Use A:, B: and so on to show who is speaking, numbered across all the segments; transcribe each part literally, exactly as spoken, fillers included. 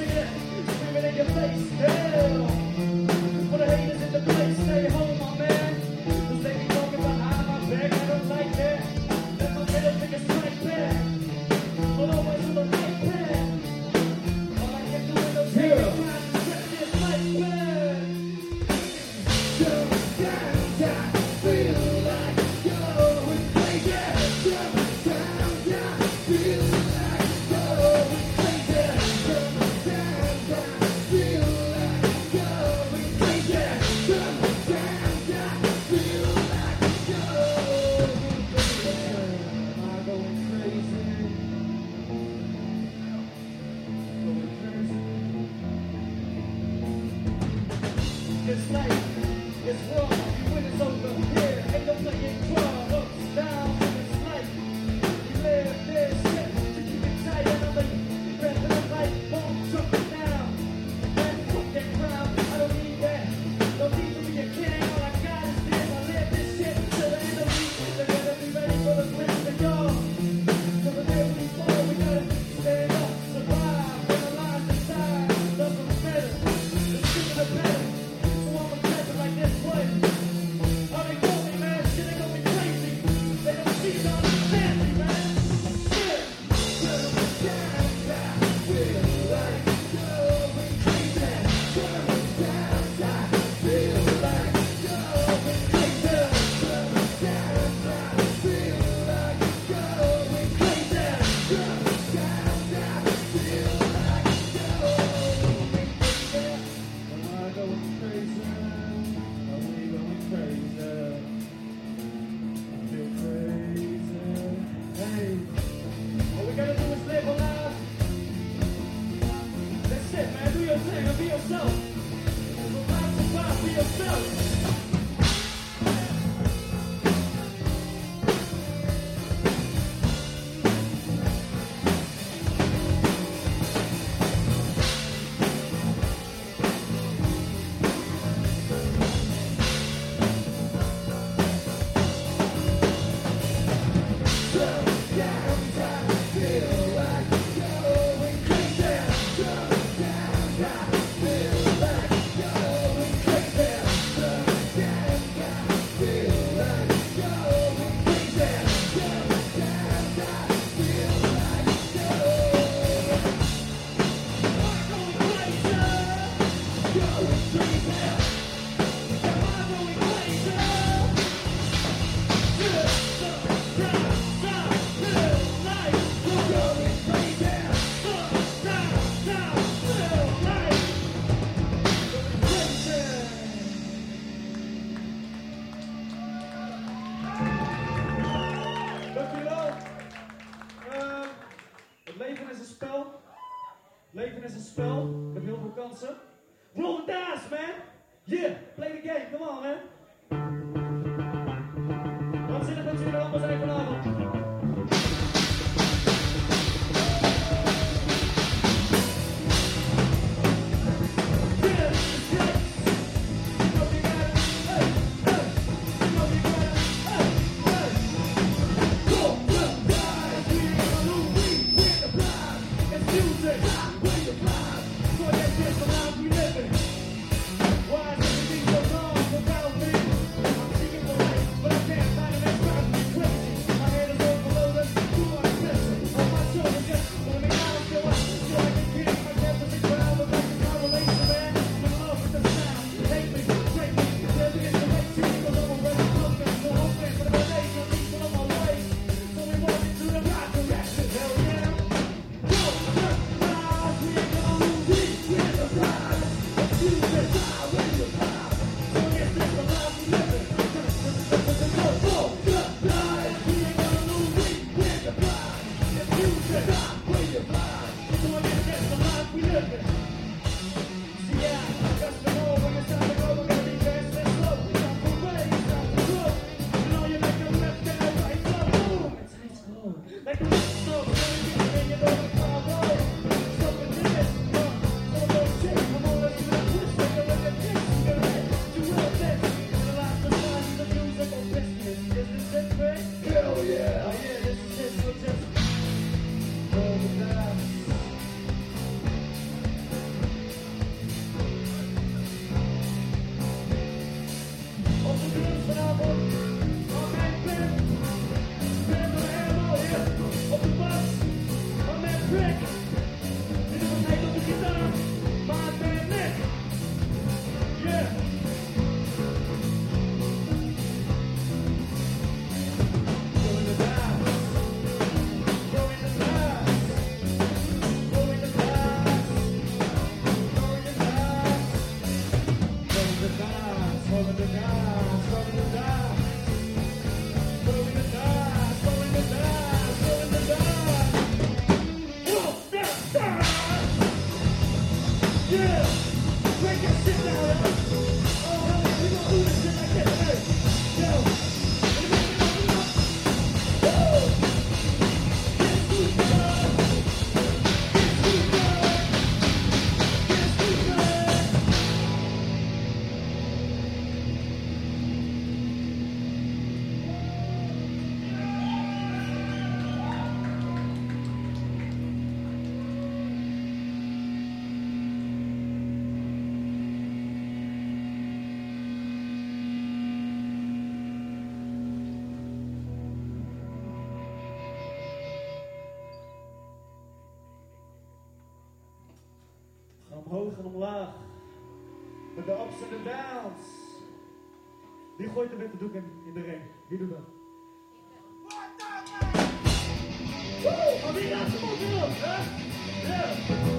A: Leven is een spel met heel veel kansen. Roll the dice, man! Yeah, play the game, come on, man! Wat zit er met jullie allemaal zijn vanavond?
B: My head
A: Yeah, break that shit down, yo. Oh, hell yeah, we gonna do this shit like that, hey. Yo, woo! Get super, get super, get super. Omhoog en omlaag. Met de ups en de downs. Wie gooit de witte doek in, in de ring? Wie doet dat? Woe! Maar wie laat hem ook weer op, hè? Ja!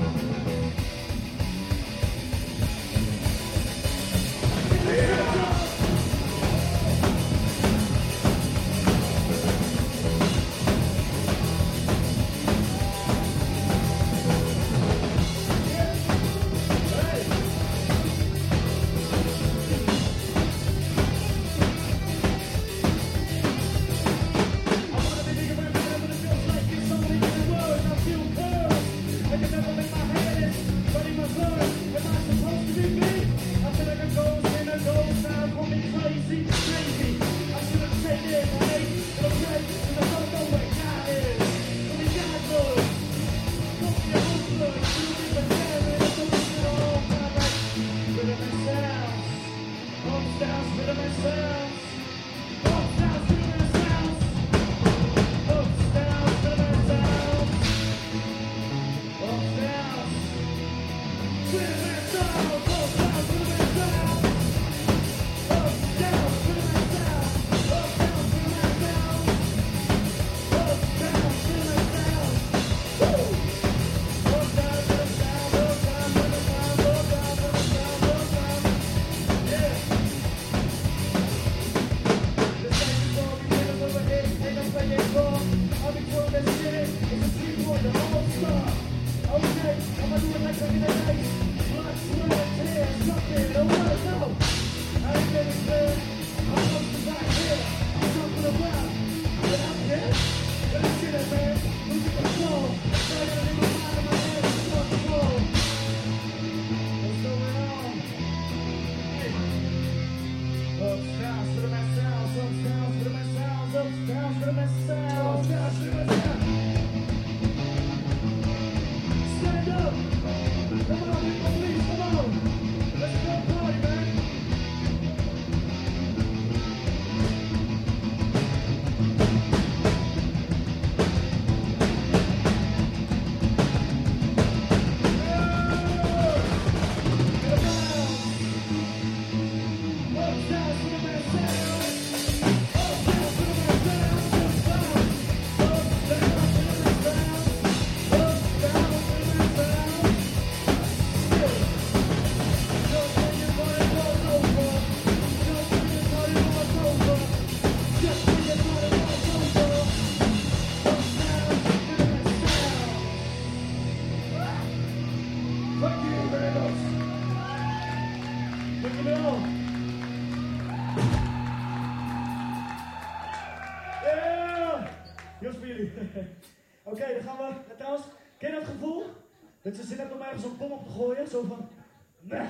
A: Oké, okay, dan gaan we. Trouwens, ken je dat gevoel? Dat ze zin hebben om ergens een bom op te gooien? Zo van. Nee.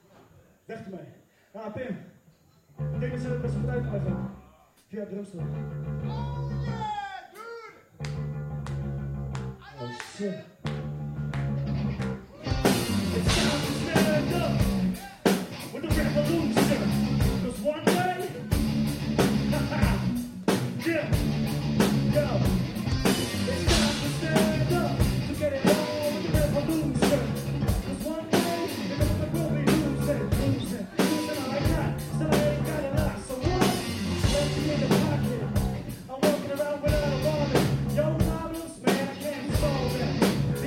A: Weg ermee. Nou, Pim. Ik denk dat ze het best wel uit kunnen gaan. Via het drumstel.
B: Oh yeah, dude!
A: Oh shit. It's time to stand up with the revolution. Cause one day. Haha. Yeah. Yo. Stand up to get it on with the revolution. Cause one day, you're gonna go be losing, losing, losing all I got. Still I ain't got a lot, so what? Let me in the pocket. I'm walking around without a wallet. Yo, problems, man, I can't solve it.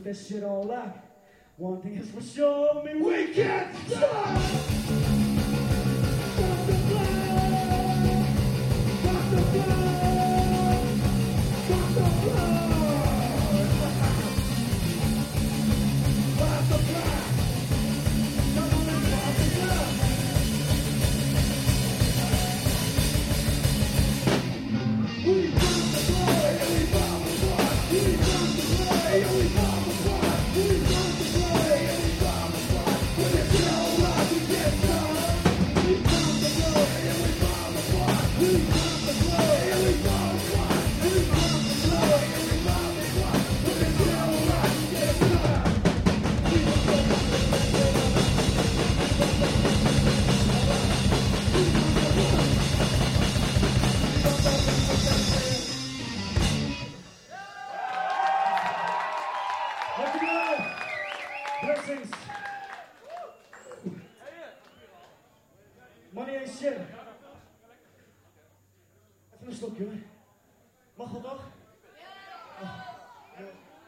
A: put that shit all out. One thing is for sure, me we can't stop. Stop the blood. Stop the blood. Stop the blood. Stop the blood. Come on and stop the blood. We found the blood. We found the blood. We found the blood. We found the blood. We found the blood. We found the blood. When it's all right, we get done. We found the blood. We found the blood. We found the blood. We found the blood. We found the blood. We found the blood. When it's all right, we get done. We found the blood. Let me go. Blessings. Money ain't shit. Even een stokje hoor. Mag dat toch? Oh, ja.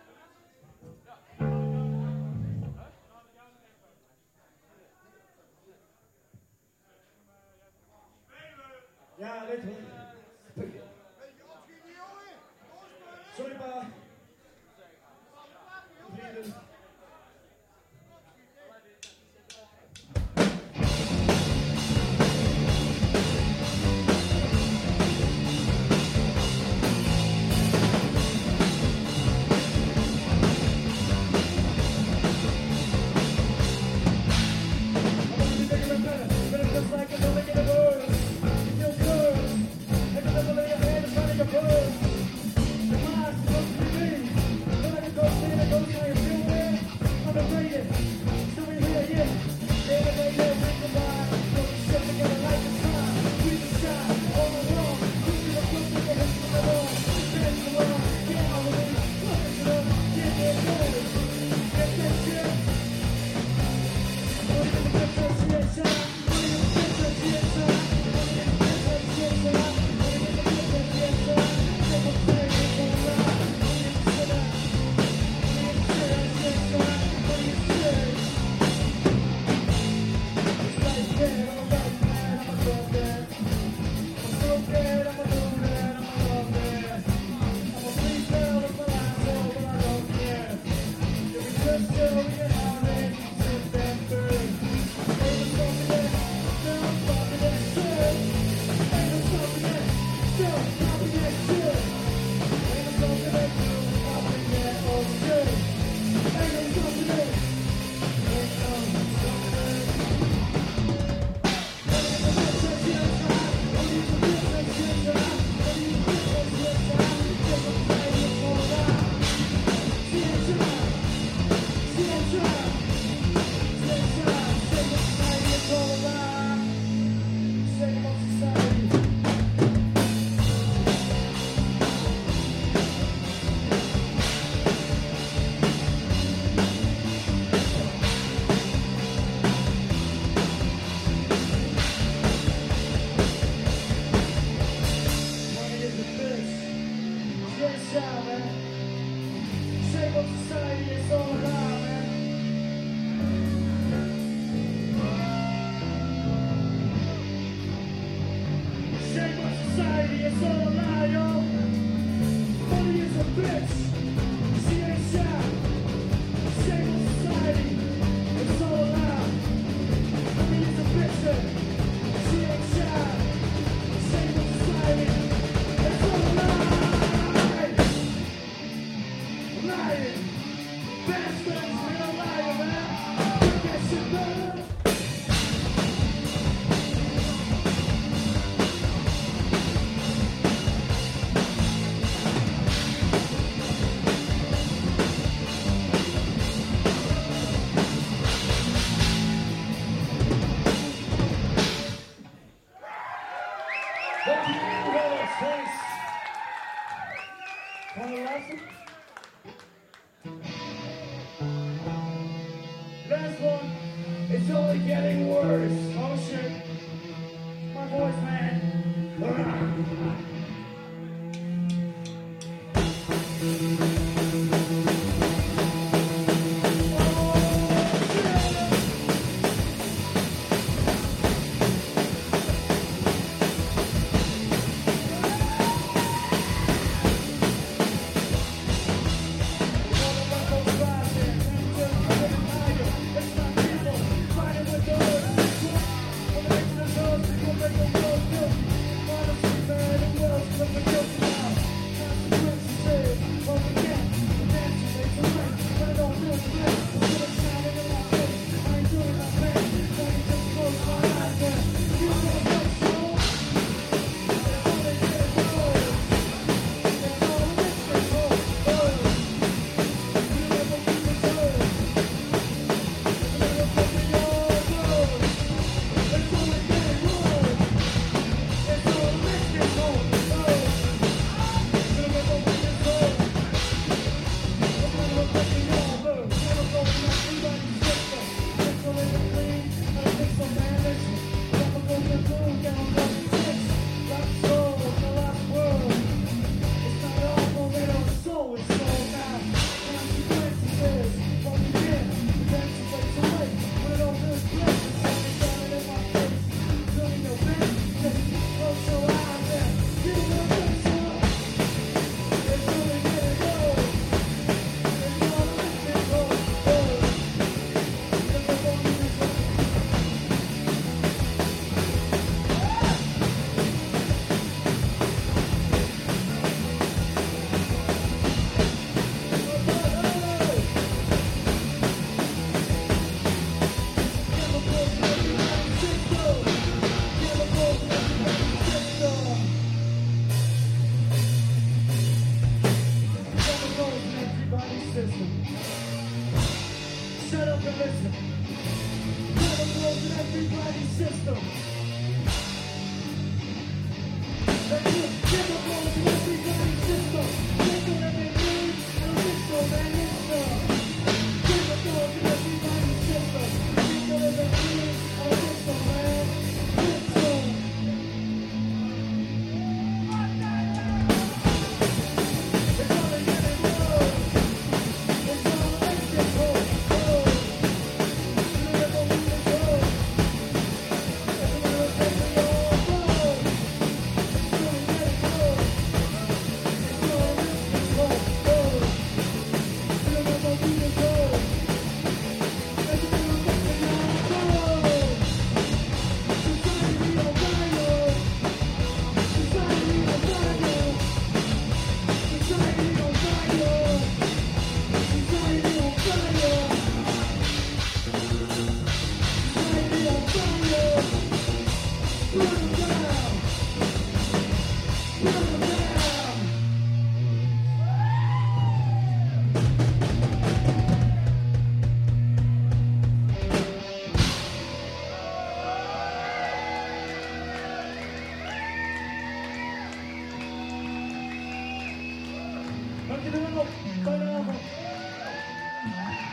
A: Ja, weet je wel. Sorry pa. Vrienden. Last one, it's only getting worse. Oh shit. My voice, man. everybody's system. That's it. Chemical to everybody's system. Chemical that they need, and it's so man, it's so. Chemical to everybody's system. Chemical that they need, and it's so man, it's so. It's all they get it wrong. It's all they get wrong. Oh. Never will it go. That's what it'll take me all wrong. It's all they get it wrong. It's all this is wrong. Oh. Never will it go. That's what it'll take me all wrong. Society on fire. Society on fire. Society on fire. Society on fire. Society on fire. Burn 'em down. Burn 'em down. Dank jullie wel. Fijne avond.